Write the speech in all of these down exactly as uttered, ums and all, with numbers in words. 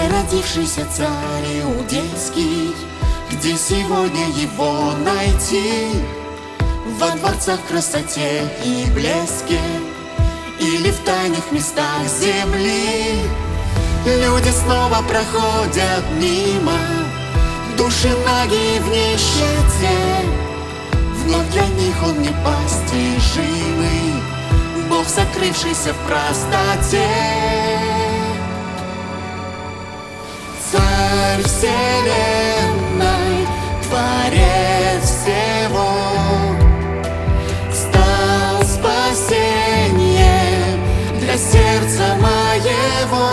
родившийся царь иудейский, где сегодня его найти? Во дворцах красоте и блеске или в тайных местах земли? Люди снова проходят мимо, души многие в нищете. Вновь для них он непостижимый, Бог, сокрывшийся в простоте. Царь вселенной, Творец всего, стал спасением для сердца моего.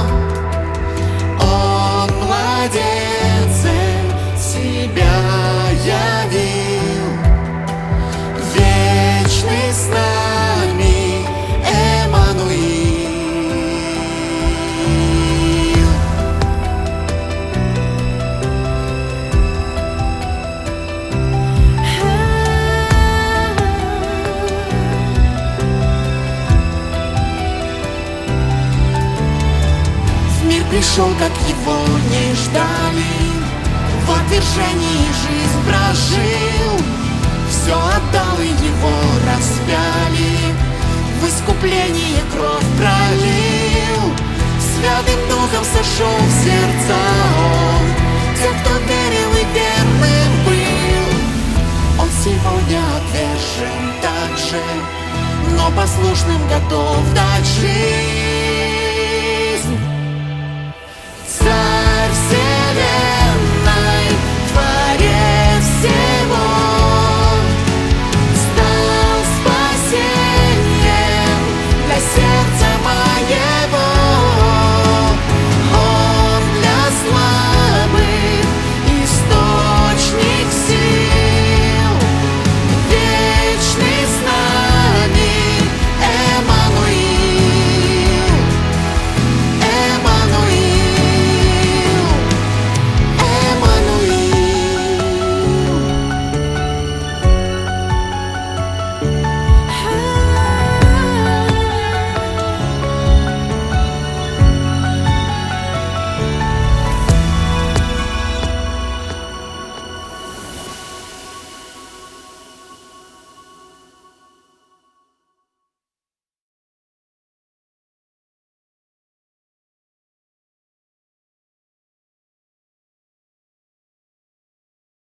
Он младенцем себя явил, вечный с нами Эммануил. Пришел, как его не ждали, в отвержении жизнь прожил, все отдал и его распяли, в искупление кровь пролил, Святым Духом сошел в сердца он, те, кто верил и верным был. Он сегодня отвержен также, но послушным готов дать жизнь.